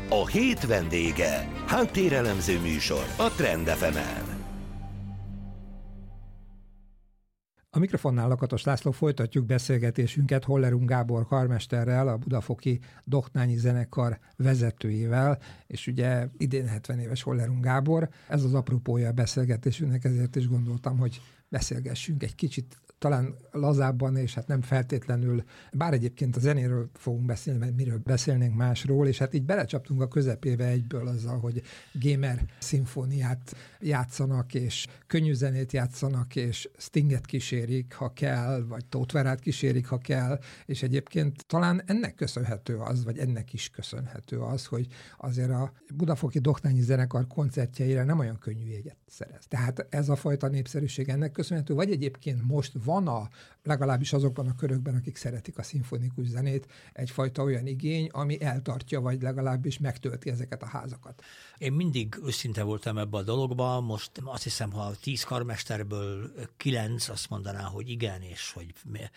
A hét vendége. Háttérelemző műsor a Trend FM-en. A mikrofonnál Lakatos László, folytatjuk beszélgetésünket Hollerung Gábor karmesterrel, a Budafoki Doknányi Zenekar vezetőjével, és ugye idén 70 éves Hollerung Gábor. Ez az apropója a beszélgetésünknek, ezért is gondoltam, hogy beszélgessünk egy kicsit talán lazábban, és hát nem feltétlenül, bár egyébként a zenéről fogunk beszélni, mert miről beszélnénk másról, és hát így belecsaptunk a közepébe egyből azzal, hogy gamer szimfóniát játszanak, és könnyű zenét játszanak, és Stinget kísérik, ha kell, vagy Tóth Verát kísérik, ha kell, és egyébként talán ennek köszönhető az, vagy ennek is köszönhető az, hogy azért a Budafoki Doknányi Zenekar koncertjeire nem olyan könnyű jegyet szerez. Tehát ez a fajta népszerűség ennek köszönhető, vagy egyébként most van legalábbis azokban a körökben, akik szeretik a szimfonikus zenét, egyfajta olyan igény, ami eltartja, vagy legalábbis megtölti ezeket a házakat. Én mindig őszinte voltam ebbe a dologba, most azt hiszem, ha 10 karmesterből 9 azt mondaná, hogy igen, és hogy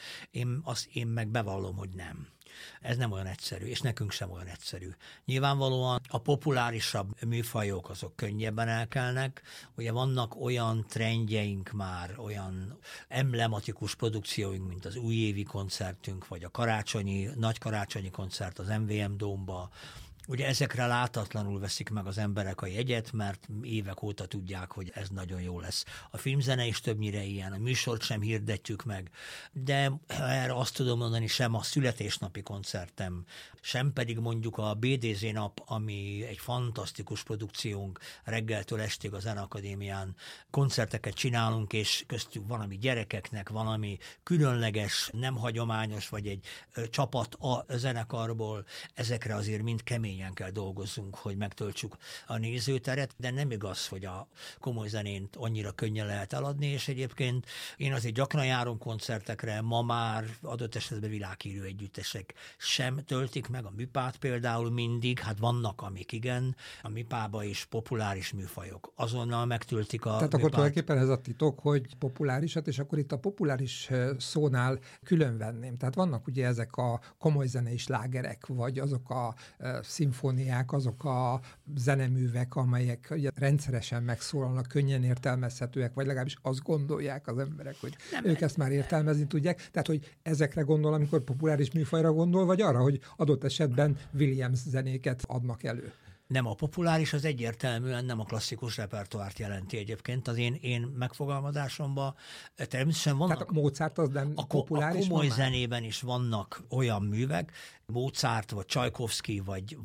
én meg bevallom, hogy nem. Ez nem olyan egyszerű, és nekünk sem olyan egyszerű. Nyilvánvalóan a populárisabb műfajok azok könnyebben elkelnek, ugye vannak olyan trendjeink már, olyan emblematikus produkcióink, mint az újévi koncertünk, vagy a nagy karácsonyi koncert az MVM Dómba. Ugye ezekre látatlanul veszik meg az emberek a jegyet, mert évek óta tudják, hogy ez nagyon jó lesz. A filmzene is többnyire ilyen, a műsort sem hirdetjük meg, de erre azt tudom mondani, sem a születésnapi koncertem, sem pedig mondjuk a BDZ nap, ami egy fantasztikus produkciónk, reggeltől estig a Zeneakadémián koncerteket csinálunk, és köztük valami gyerekeknek, valami különleges, nem hagyományos, vagy egy csapat a zenekarból, ezekre azért mind kemény kell dolgozzunk, hogy megtöltsük a nézőteret, de nem igaz, hogy a komoly zenét annyira könnyen lehet eladni, és egyébként én azért gyakran járom koncertekre, ma már adott esetben világhírű együttesek sem töltik meg, a műpát például mindig, hát vannak, amik igen, a műpába is populáris műfajok azonnal megtöltik a Tehát műpát. akkor tulajdonképpen ez a titok, hogy populárisat, és akkor itt a populáris szónál külön venném. Tehát vannak ugye ezek a komoly zenei slágerek, vagy azok a szimfóniák, azok a zeneművek, amelyek ugye rendszeresen megszólalnak, könnyen értelmezhetőek, vagy legalábbis azt gondolják az emberek, hogy ők ezt már értelmezni tudják. Tehát, hogy ezekre gondol, amikor populáris műfajra gondol, vagy arra, hogy adott esetben Williams zenéket adnak elő. Nem, a populáris az egyértelműen nem a klasszikus repertoárt jelenti egyébként. Az én megfogalmazásomban természetesen vannak... Tehát a Mozart az nem populáris? A komoly zenében is vannak olyan művek, Mozart, vagy Csajkovszky,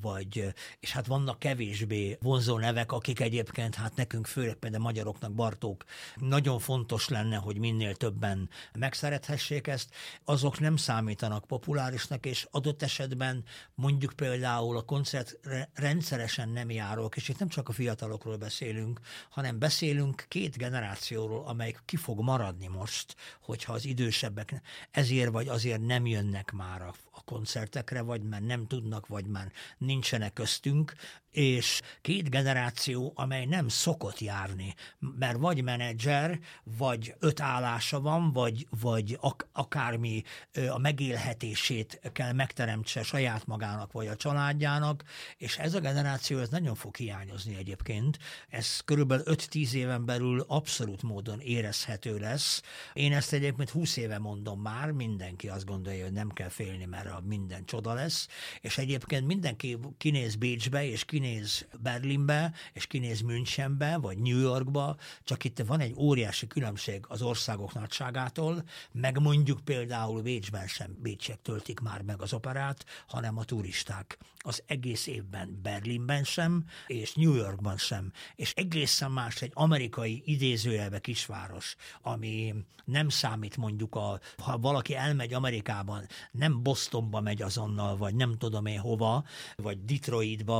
és hát vannak kevésbé vonzó nevek, akik egyébként, hát nekünk főleg például magyaroknak Bartók, nagyon fontos lenne, hogy minél többen megszerethessék ezt. Azok nem számítanak populárisnak, és adott esetben mondjuk például a koncert rendszeresen nem járok, és itt nem csak a fiatalokról beszélünk, hanem beszélünk 2 generációról, amelyik ki fog maradni most, hogyha az idősebbek ezért vagy azért nem jönnek már a koncertekre, vagy mert nem tudnak, vagy már nincsenek köztünk, és 2 generáció, amely nem szokott járni, mert vagy menedzser, vagy 5 állása van, vagy akármi a megélhetését kell megteremtse saját magának, vagy a családjának, és ez a generáció ez nagyon fog hiányozni egyébként. Ez körülbelül 5-10 éven belül abszolút módon érezhető lesz. Én ezt egyébként 20 éve mondom már, mindenki azt gondolja, hogy nem kell félni, mert minden csoda lesz, és egyébként mindenki kinéz Bécsbe, és kinéz Berlinbe, és kinéz Münchenbe, vagy New Yorkba, csak itt van egy óriási különbség az országok nagyságától, meg mondjuk például Bécsben sem bécsiek töltik már meg az operát, hanem a turisták. Az egész évben Berlinben sem, és New Yorkban sem. És egészen más egy amerikai idézőjelbe kisváros, ami nem számít mondjuk, ha valaki elmegy Amerikában, nem Bostonba megy azonnal, vagy nem tudom én hova, vagy Detroitba,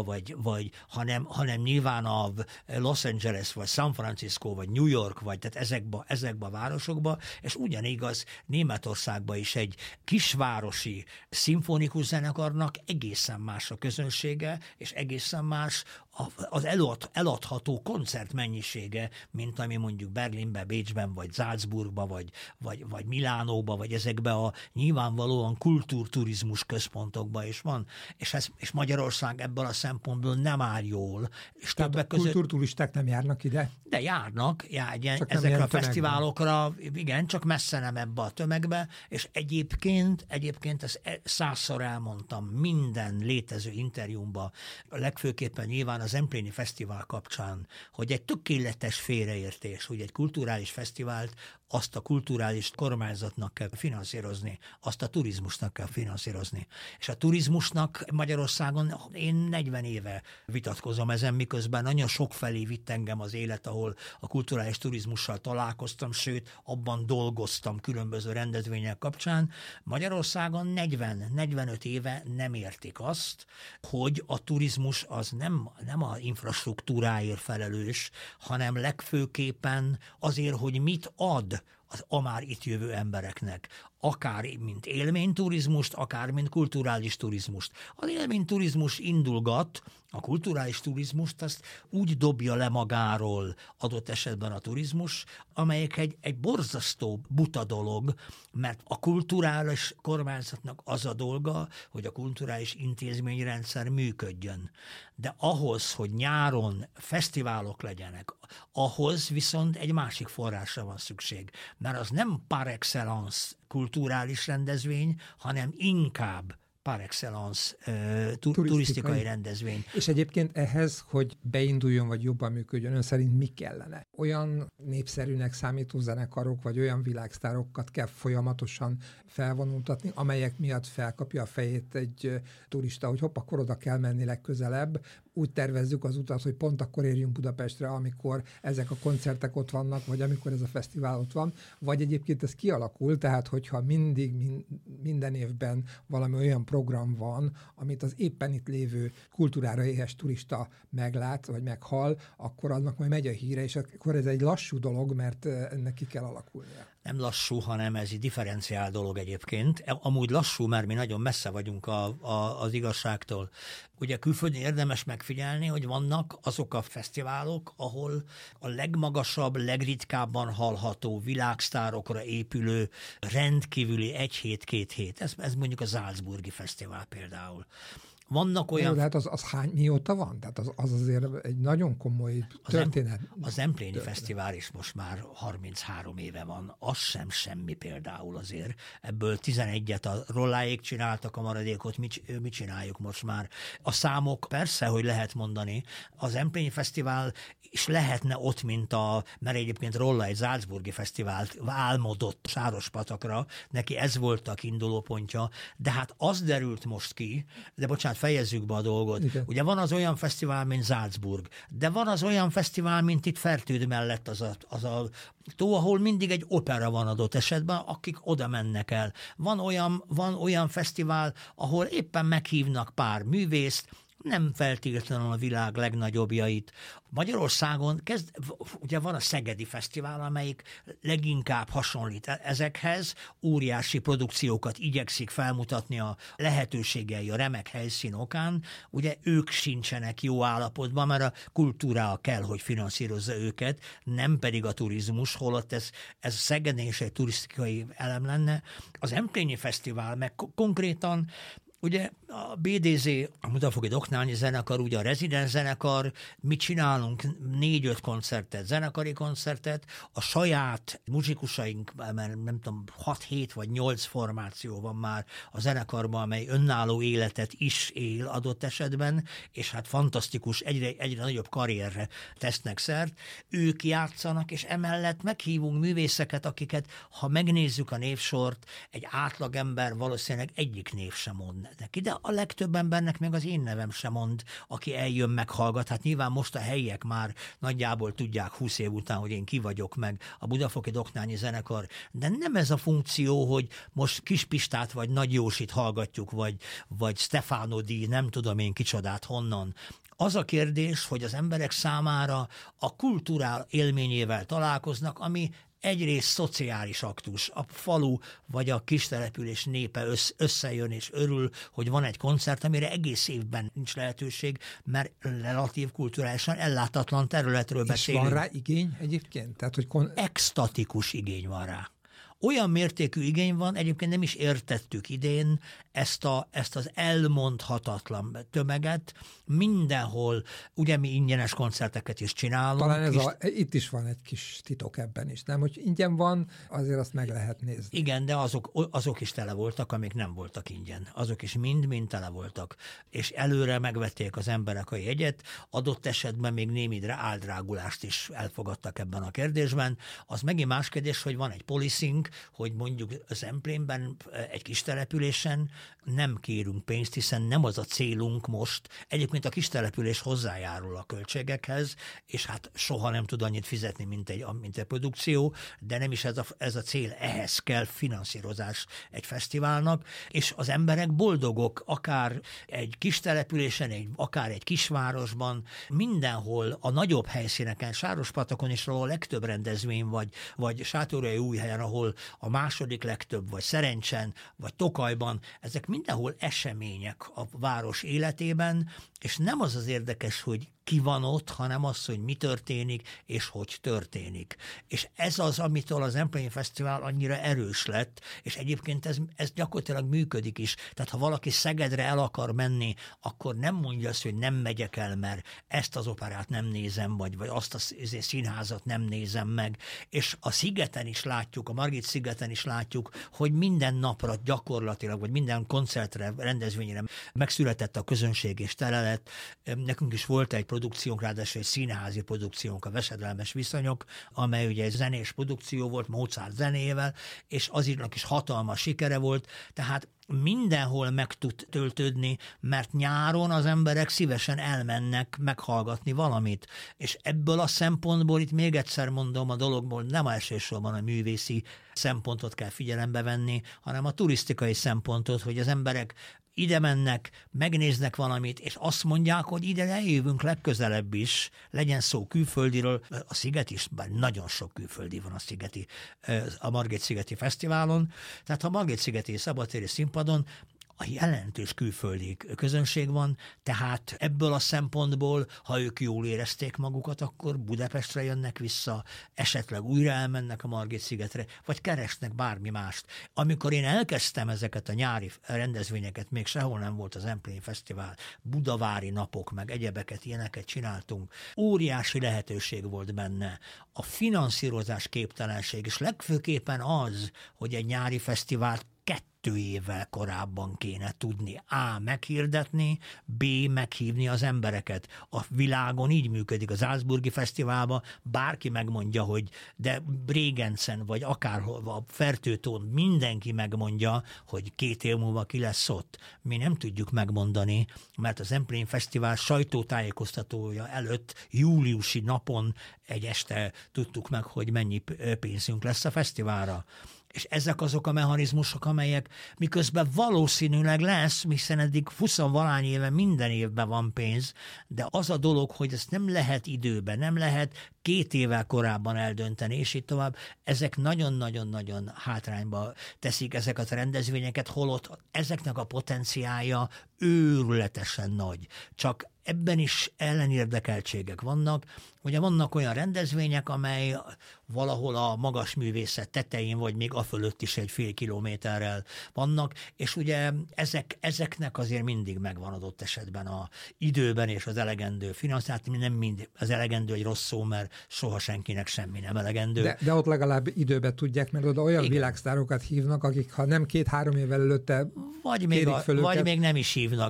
hanem nyilván a Los Angeles, vagy San Francisco, vagy New York, vagy tehát ezekbe a városokba, és ugyanigaz Németországban is egy kisvárosi szimfonikus zenekarnak egészen más a közönsége, és egészen más az eladható koncert mennyisége, mint ami mondjuk Berlinben, Bécsben, vagy Salzburgban, vagy Milánóban, vagy ezekben a nyilvánvalóan kultúrturizmus központokban is van. És Magyarország ebből a szempontból nem áll jól. És tehát a kultúrturisták nem járnak ide? De járnak ezekre a fesztiválokra, igen, csak messze nem ebbe a tömegbe, és egyébként ezt 100-szor elmondtam minden létező interjúmban, legfőképpen nyilván az Empléni Fesztivál kapcsán, hogy egy tökéletes félreértés, hogy egy kulturális fesztivált azt a kulturális kormányzatnak kell finanszírozni, azt a turizmusnak kell finanszírozni. És a turizmusnak Magyarországon én 40 éve vitatkozom ezen, miközben nagyon sokfelé vitt engem az élet, ahol a kulturális turizmussal találkoztam, sőt, abban dolgoztam különböző rendezvények kapcsán. Magyarországon 40-45 éve nem értik azt, hogy a turizmus az nem a infrastruktúráért felelős, hanem legfőképpen azért, hogy mit ad a már itt jövő embereknek, akár mint élményturizmust, akár mint kulturális turizmust. Az élményturizmus indulgat, a kulturális turizmust azt úgy dobja le magáról adott esetben a turizmus, amelyek egy borzasztó buta dolog, mert a kulturális kormányzatnak az a dolga, hogy a kulturális intézményrendszer működjön. De ahhoz, hogy nyáron fesztiválok legyenek, ahhoz viszont egy másik forrásra van szükség. Mert az nem par excellence kulturális rendezvény, hanem inkább par excellence turisztikai rendezvény. És egyébként ehhez, hogy beinduljon, vagy jobban működjön, ön szerint mi kellene? Olyan népszerűnek számító zenekarok, vagy olyan világsztárokat kell folyamatosan felvonultatni, amelyek miatt felkapja a fejét egy turista, hogy hopp, akkor oda kell menni legközelebb. Úgy tervezzük az utat, hogy pont akkor érjünk Budapestre, amikor ezek a koncertek ott vannak, vagy amikor ez a fesztivál ott van, vagy egyébként ez kialakul, tehát hogyha minden évben valami olyan program van, amit az éppen itt lévő kultúrára éhes turista meglát, vagy meghal, akkor annak majd megy a híre, és akkor ez egy lassú dolog, mert ennek ki kell alakulnia. Nem lassú, hanem ez egy differenciál dolog egyébként. Amúgy lassú, mert mi nagyon messze vagyunk az igazságtól. Ugye külföldön érdemes megfigyelni, hogy vannak azok a fesztiválok, ahol a legmagasabb, legritkábban hallható világsztárokra épülő rendkívüli 1 hét, 2 hét. Ez mondjuk a Salzburgi Fesztivál például. Vannak olyan... De hát az mióta van? Tehát az azért egy nagyon komoly történet. Az Empléni Fesztivál is most már 33 éve van. Az sem semmi például azért. Ebből 11-et a Rolláék csináltak, a maradékot mi csináljuk most már. A számok persze, hogy lehet mondani. Az Empléni Fesztivál is lehetne ott, mert egyébként Rolla egy Salzburgi Fesztivált álmodott Sárospatakra, neki ez volt a kiinduló pontja, de hát az derült most ki, de bocsánat, fejezzük be a dolgot. Igen. Ugye van az olyan fesztivál, mint Salzburg, de van az olyan fesztivál, mint itt Fertőd mellett az a tó, ahol mindig egy opera van adott esetben, akik oda mennek el. Van olyan fesztivál, ahol éppen meghívnak pár művészt, nem feltétlenül a világ legnagyobbjait. Magyarországon ugye van a Szegedi Fesztivál, amelyik leginkább hasonlít ezekhez, óriási produkciókat igyekszik felmutatni a lehetőségei a remek helyszín okán. Ugye ők sincsenek jó állapotban, mert a kultúra kell, hogy finanszírozza őket, nem pedig a turizmus, holott ez Szegeden is egy turisztikai elem lenne. Az Empléni Fesztivál meg konkrétan ugye a BDZ, a Budafoki Doknányi Zenekar, ugye a rezidens zenekar, mi csinálunk 4-5 koncertet, zenekari koncertet, a saját muzsikusaink, mert nem tudom, 6-7 vagy 8 formáció van már a zenekarban, amely önálló életet is él adott esetben, és hát fantasztikus, egyre nagyobb karrierre tesznek szert. Ők játszanak, és emellett meghívunk művészeket, akiket, ha megnézzük a névsort, egy átlagember valószínűleg egyik név sem mond neki, de a legtöbb embernek még az én nevem sem mond, aki eljön, meghallgat. Hát nyilván most a helyiek már nagyjából tudják 20 év után, hogy én ki vagyok, meg a Budafoki Doknányi Zenekar, de nem ez a funkció, hogy most Kispistát vagy Nagy Jósit hallgatjuk, vagy Stefano Di, nem tudom én kicsodát honnan. Az a kérdés, hogy az emberek számára a kultúrál élményével találkoznak, ami egyrészt szociális aktus, a falu vagy a kistelepülés népe összejön és örül, hogy van egy koncert, amire egész évben nincs lehetőség, mert relatív kulturálisan ellátatlan területről beszélünk. És van rá igény egyébként? Tehát, hogy extatikus igény van rá. Olyan mértékű igény van, egyébként nem is értettük idén ezt az elmondhatatlan tömeget. Mindenhol, ugye mi ingyenes koncerteket is csinálunk. Talán itt is van egy kis titok ebben is, nem? Hogy ingyen van, azért azt meg lehet nézni. Igen, de azok is tele voltak, amik nem voltak ingyen. Azok is mind tele voltak. És előre megvették az emberek a jegyet, adott esetben még némi áldrágulást is elfogadtak ebben a kérdésben. Az megint más kérdés, hogy van egy policing, hogy mondjuk Zemplénben egy kis településen nem kérünk pénzt, hiszen nem az a célunk most. Egyébként a kis település hozzájárul a költségekhez, és hát soha nem tud annyit fizetni, mint egy produkció, de nem is ez a cél. Ehhez kell finanszírozás egy fesztiválnak, és az emberek boldogok, akár egy kis településen, akár egy kisvárosban, mindenhol a nagyobb helyszíneken, Sárospatakon is, ahol a legtöbb rendezvény vagy Sátoraljaújhelyen, ahol a második legtöbb, vagy Szerencsen, vagy Tokajban, ezek mindenhol események a város életében, és nem az érdekes, hogy ki van ott, hanem az, hogy mi történik, és hogy történik. És ez az, amitől az Zempléni Fesztivál annyira erős lett, és egyébként ez gyakorlatilag működik is. Tehát ha valaki Szegedre el akar menni, akkor nem mondja azt, hogy nem megyek el, mert ezt az operát nem nézem, vagy azt a színházat nem nézem meg. És a szigeten is látjuk, a Margit szigeten is látjuk, hogy minden napra gyakorlatilag, vagy minden koncertre, rendezvényre megszületett a közönség és tele lett. Nekünk is volt egy produkciónk, ráadásul egy színházi produkciónk, a Veszedelmes viszonyok, amely ugye egy zenés produkció volt, Mozart zenével, és aznak is hatalmas sikere volt, tehát mindenhol meg tud töltődni, mert nyáron az emberek szívesen elmennek meghallgatni valamit. És ebből a szempontból, itt még egyszer mondom, a dologból nem elsősorban a művészi szempontot kell figyelembe venni, hanem a turisztikai szempontot, hogy az emberek ide mennek, megnéznek valamit, és azt mondják, hogy ide eljövünk legközelebb is, legyen szó külföldiről, a sziget is, bár nagyon sok külföldi van a Margit-szigeti Fesztiválon, tehát ha Margit-szigeti szabadtéri színpadon a jelentős külföldi közönség van, tehát ebből a szempontból, ha ők jól érezték magukat, akkor Budapestre jönnek vissza, esetleg újra elmennek a Margit-szigetre, vagy keresnek bármi mást. Amikor én elkezdtem ezeket a nyári rendezvényeket, még sehol nem volt a Zempléni Fesztivál, budavári napok, meg egyebeket, ilyeneket csináltunk. Óriási lehetőség volt benne. A finanszírozás képtelenség, és legfőképpen az, hogy egy nyári fesztivált 2 évvel korábban kéne tudni A. meghirdetni, B. meghívni az embereket. A világon így működik. Az Salzburgi Fesztiválban bárki megmondja, hogy de Bregenzen, vagy akárhol, a Fertőtón mindenki megmondja, hogy 2 év múlva ki lesz ott. Mi nem tudjuk megmondani, mert az Zempléni Fesztivál sajtótájékoztatója előtt júliusi napon egy este tudtuk meg, hogy mennyi pénzünk lesz a fesztiválra. És ezek azok a mechanizmusok, amelyek miközben valószínűleg lesz, hiszen eddig 20-valány éve minden évben van pénz, de az a dolog, hogy ezt nem lehet időben, nem lehet 2 évvel korábban eldönteni, és így tovább, ezek nagyon-nagyon-nagyon hátrányba teszik ezeket a rendezvényeket, holott ezeknek a potenciálja őrületesen nagy. Csak ebben is ellenérdekeltségek vannak. Ugye vannak olyan rendezvények, amely valahol a magas művészet tetején, vagy még afölött is egy fél kilométerrel vannak, és ugye ezeknek azért mindig megvan adott esetben a időben és az elegendő finanszírozás. Nem mind az elegendő egy rossz szó, mert soha senkinek semmi nem elegendő. De ott legalább időben tudják, mert oda olyan világsztárokat hívnak, akik ha nem 2-3 évvel előtte vagy még nem is hívnak,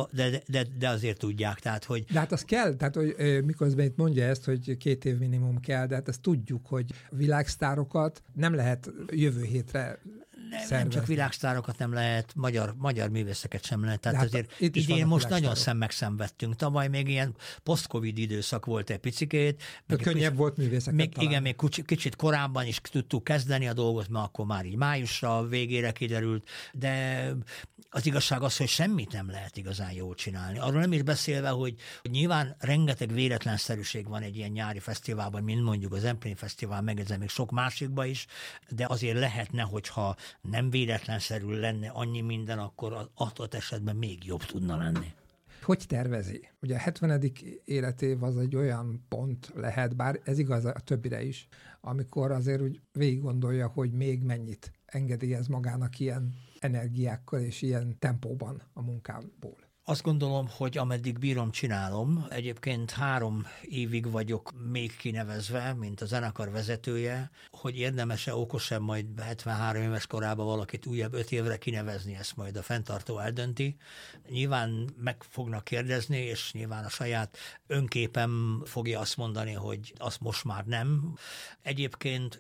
de azért tudják. Tehát, hogy... De hát az kell, tehát hogy miközben itt mondja ezt, hogy 2 év minimum kell, de hát ezt tudjuk, hogy világsztárokat nem lehet jövő hétre Nem csak világsztárokat nem lehet, magyar művészeket sem lehet. Tehát azért idén most nagyon megszenvedtünk. Tavaly még ilyen post-covid időszak volt egy picikét. Könnyebb volt művészeket találni. Igen, még kicsit korábban is tudtuk kezdeni a dolgot, mert akkor már így májusra végére kiderült, de az igazság az, hogy semmit nem lehet igazán jól csinálni. Arról nem is beszélve, hogy nyilván rengeteg véletlenszerűség van egy ilyen nyári fesztiválban, mint mondjuk az Empléni Fesztivál, meg ez még sok másikban is, de azért lehetne, hogyha nem véletlenszerű lenne annyi minden, akkor az adott esetben még jobb tudna lenni. Hogy tervezi? Ugye a 70. életév az egy olyan pont lehet, bár ez igaz a többire is, amikor azért úgy végig gondolja, hogy még mennyit engedélyez magának ilyen energiákkal és ilyen tempóban a munkából. Azt gondolom, hogy ameddig bírom, csinálom. Egyébként 3 évig vagyok még kinevezve, mint a zenekar vezetője, hogy érdemes-e, okos-e majd 73 éves korában valakit újabb 5 évre kinevezni, ezt majd a fenntartó eldönti. Nyilván meg fognak kérdezni, és nyilván a saját önképem fogja azt mondani, hogy azt most már nem. Egyébként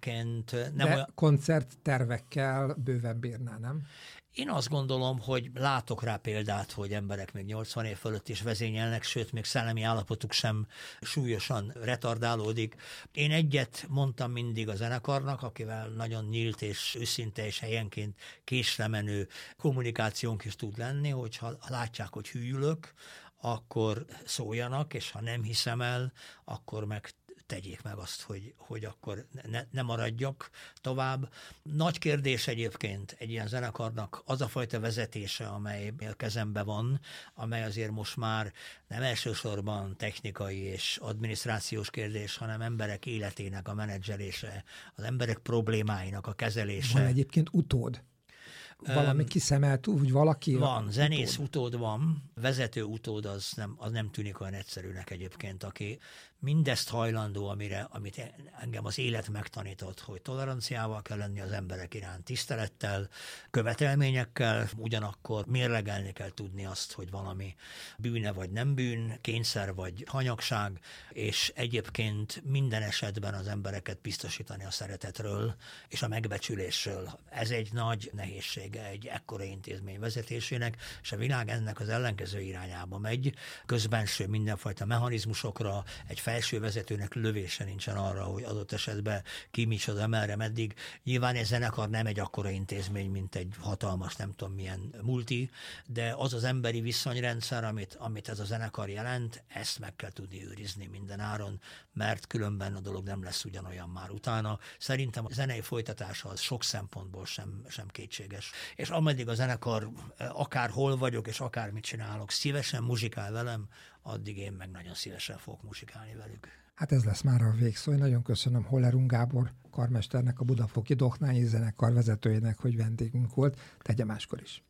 nem de olyan... koncerttervekkel bőven bírná, nem? Én azt gondolom, hogy látok rá példát, hogy emberek még 80 év fölött is vezényelnek, sőt, még szellemi állapotuk sem súlyosan retardálódik. Én egyet mondtam mindig a zenekarnak, akivel nagyon nyílt és őszinte és helyenként késre menő kommunikációnk is tud lenni, hogyha látják, hogy hűlök, akkor szóljanak, és ha nem hiszem el, akkor meg tegyék meg azt, hogy akkor ne maradjak tovább. Nagy kérdés egyébként egy ilyen zenekarnak az a fajta vezetése, amely a kezembe van, amely azért most már nem elsősorban technikai és adminisztrációs kérdés, hanem emberek életének a menedzselése, az emberek problémáinak a kezelése. Van egyébként utód? Valami kiszemelt, úgy valaki? Van, zenész utód van, vezető utód az nem tűnik olyan egyszerűnek egyébként, aki mindezt hajlandó, amit engem az élet megtanított, hogy toleranciával kell lenni az emberek iránt, tisztelettel, követelményekkel, ugyanakkor mérlegelni kell tudni azt, hogy valami bűne vagy nem bűn, kényszer vagy hanyagság, és egyébként minden esetben az embereket biztosítani a szeretetről és a megbecsülésről. Ez egy nagy nehézsége egy ekkora intézmény vezetésének, és a világ ennek az ellenkező irányába megy, közbenső mindenfajta mechanizmusokra, egy felső vezetőnek lövése nincsen arra, hogy adott esetben ki micsoda, merre, meddig. Nyilván ez zenekar nem egy akkora intézmény, mint egy hatalmas, nem tudom milyen multi, de az az emberi viszonyrendszer, amit ez a zenekar jelent, ezt meg kell tudni őrizni minden áron, mert különben a dolog nem lesz ugyanolyan már utána. Szerintem a zenei folytatása az sok szempontból sem kétséges. És ameddig a zenekar akárhol vagyok, és akármit csinálok, szívesen muzsikál velem, addig én meg nagyon szívesen fogok muzsikálni velük. Hát ez lesz már a végszó. Én nagyon köszönöm Holler Gábor karmesternek, a Budafoki Dohnányi Zenekar vezetőjének, hogy vendégünk volt. Tegye máskor is.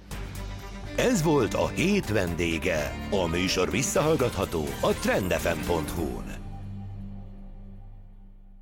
Ez volt a hét vendége. A műsor visszahallgatható a trendfm.hu-n.